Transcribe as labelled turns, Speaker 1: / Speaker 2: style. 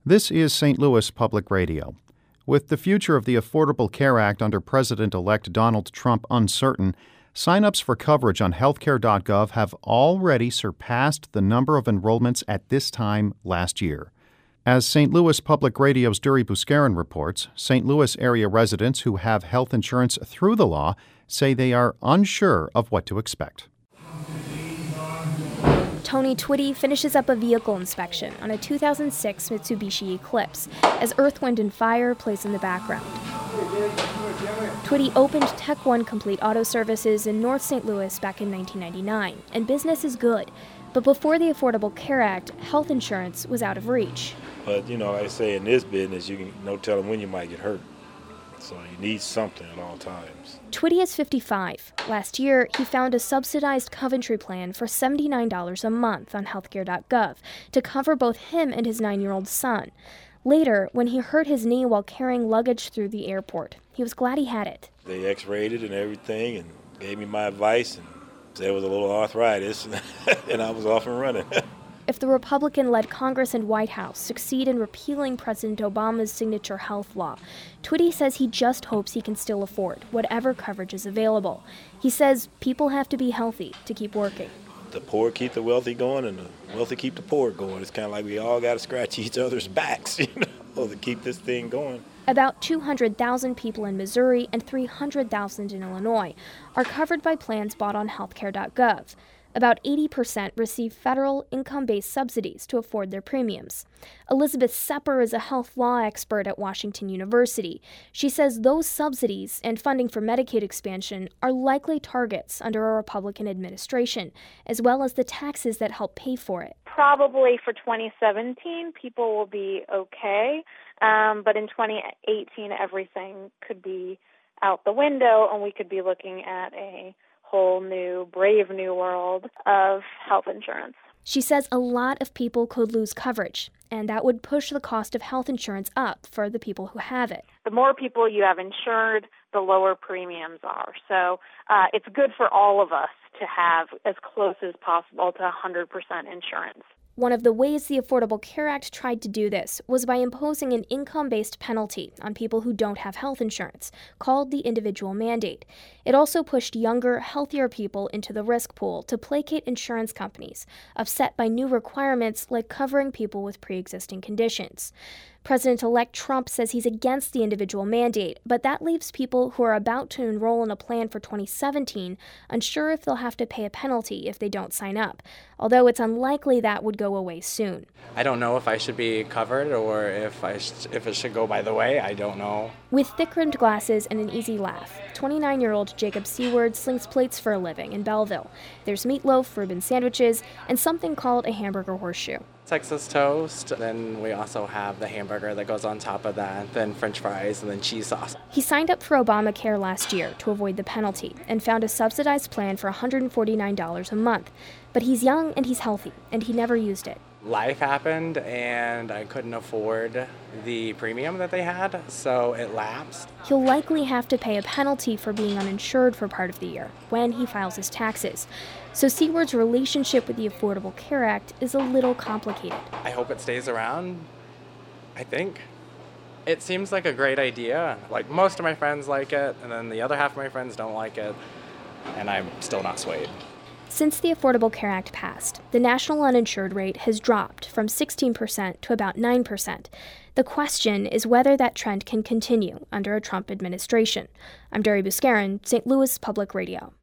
Speaker 1: This is St. Louis Public Radio. With the future of the Affordable Care Act under President-elect Donald Trump uncertain, sign-ups for coverage on healthcare.gov have already surpassed the number of enrollments at this time last year. As St. Louis Public Radio's Duri Buscarin reports, St. Louis area residents who have health insurance through the law say they are unsure of what to expect.
Speaker 2: Tony Twitty finishes up a vehicle inspection on a 2006 Mitsubishi Eclipse as Earth, Wind & Fire plays in the background. Twitty opened Tech One Complete Auto Services in North St. Louis back in 1999, and business is good. But before the Affordable Care Act, health insurance was out of reach.
Speaker 3: But, like I say, in this business, you can no telling when you might get hurt. So you need something at all times.
Speaker 2: Twitty is 55. Last year, he found a subsidized Coventry plan for $79 a month on healthcare.gov to cover both him and his 9-year-old son. Later, when he hurt his knee while carrying luggage through the airport, he was glad he had it.
Speaker 3: They x-rayed it and everything and gave me my advice and said it was a little arthritis, and I was off and running.
Speaker 2: If the Republican-led Congress and White House succeed in repealing President Obama's signature health law, Twitty says he just hopes he can still afford whatever coverage is available. He says people have to be healthy to keep working.
Speaker 3: The poor keep the wealthy going, and the wealthy keep the poor going. It's kind of like we all got to scratch each other's backs, to keep this thing going.
Speaker 2: About 200,000 people in Missouri and 300,000 in Illinois are covered by plans bought on healthcare.gov. About 80% receive federal income-based subsidies to afford their premiums. Elizabeth Sepper is a health law expert at Washington University. She says those subsidies and funding for Medicaid expansion are likely targets under a Republican administration, as well as the taxes that help pay for it.
Speaker 4: Probably for 2017, people will be okay, but in 2018, everything could be out the window, and we could be looking at a whole new, brave new world of health insurance.
Speaker 2: She says a lot of people could lose coverage, and that would push the cost of health insurance up for the people who have it.
Speaker 4: The more people you have insured, the lower premiums are. So it's good for all of us to have as close as possible to 100% insurance.
Speaker 2: One of the ways the Affordable Care Act tried to do this was by imposing an income-based penalty on people who don't have health insurance, called the individual mandate. It also pushed younger, healthier people into the risk pool to placate insurance companies, upset by new requirements like covering people with pre-existing conditions. President-elect Trump says he's against the individual mandate, but that leaves people who are about to enroll in a plan for 2017 unsure if they'll have to pay a penalty if they don't sign up, although it's unlikely that would go away soon.
Speaker 5: I don't know if I should be covered or if it should go by the way. I don't know.
Speaker 2: With thick-rimmed glasses and an easy laugh, 29-year-old Jacob Seward slings plates for a living in Belleville. There's meatloaf, reuben sandwiches, and something called a hamburger horseshoe.
Speaker 5: Texas toast, then we also have the hamburger that goes on top of that, then french fries, and then cheese sauce.
Speaker 2: He signed up for Obamacare last year to avoid the penalty and found a subsidized plan for $149 a month. But he's young and he's healthy, and he never used it.
Speaker 5: Life happened, and I couldn't afford the premium that they had, so it lapsed.
Speaker 2: He'll likely have to pay a penalty for being uninsured for part of the year when he files his taxes. So Seward's relationship with the Affordable Care Act is a little complicated.
Speaker 5: I hope it stays around, I think. It seems like a great idea. Like, most of my friends like it, and then the other half of my friends don't like it, and I'm still not swayed.
Speaker 2: Since the Affordable Care Act passed, the national uninsured rate has dropped from 16% to about 9%. The question is whether that trend can continue under a Trump administration. I'm Duri Buscarin, St. Louis Public Radio.